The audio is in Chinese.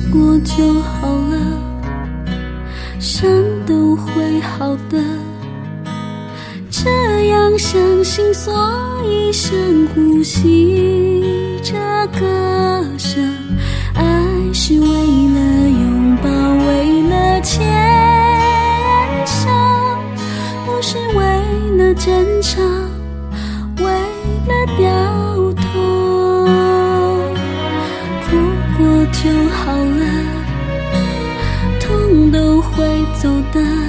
过就好了，伤都会好的，这样相信，所以深呼吸这歌声。爱是为了拥抱，为了牵手，不是为了争吵，为了掉头。哭过就好了，痛都会走的，